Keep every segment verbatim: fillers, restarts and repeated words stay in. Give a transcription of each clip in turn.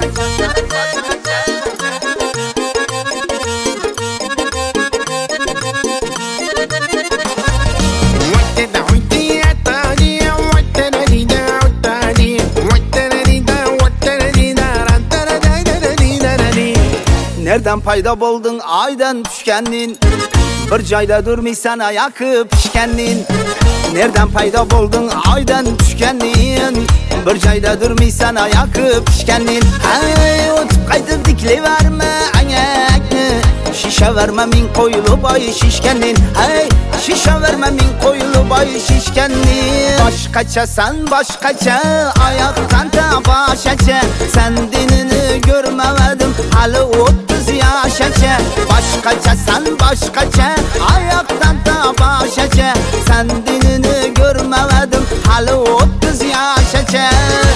Nereden payda buldun aydan düşkendin? Bir joyda durmaysan ayakı pişkendin. Nereden payda buldun aydan düşkendin? Bir joyda durmaysan ayakı pişkendin. Hey, o'tib qaytib diklayverme ayakni. Shisha verme min qo'yilib ay shishkandin. Hey, shisha verme min qo'yilib ay shishkandin. Boshqachasan boshqacha, oyoqdan ta boshacha. Sen dinini görmemedim hali o'ttiz yaşacha. Boshqachasan boshqacha, oyoqdan ta boshacha. Sen dinini görmemedim hali o'ttiz yaşacha.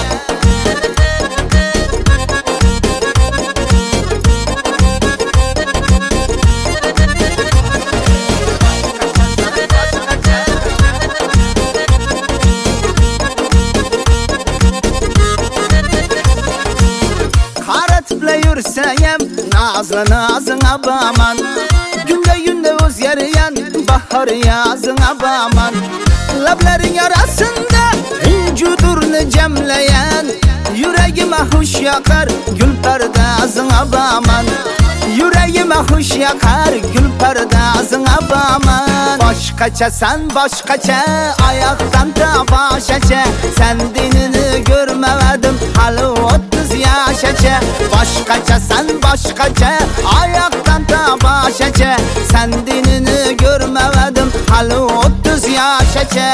Yursayam nazlı nazına baman. Günde günde o'zgarayan bahar yazına baman. Lablaring arasında vujudurni jamlayan. Yuragime hush yoqar gul pardazına baman. Yuragime hush yoqar gul pardazına baman. Boshqachasan boshqacha, oyoqdan ta boshacha. Sen dinini görmemedim hali o'ttiz yaşacha. Boshqachasan boshqacha, oyoqdan ta boshacha. Sen dinini görmemedim hali o'ttiz yaşacha.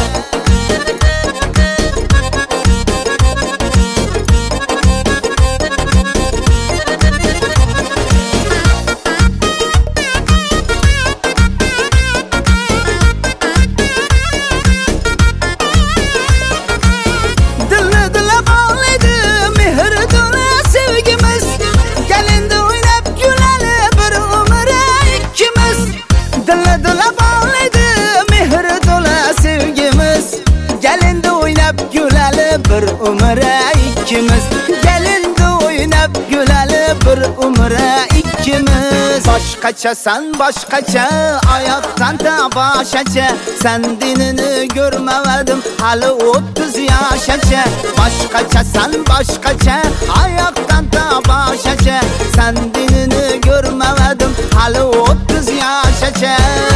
Bir umre ikimiz, gelindi oynab güleli bir umre ikimiz. Boshqachasan boshqacha, oyoqdan ta boshacha. Sen dinini görmemedim hali o'ttiz yaşacha. Boshqachasan boshqacha, oyoqdan ta boshacha. Sen dinini görmemedim hali o'ttiz yaşacha.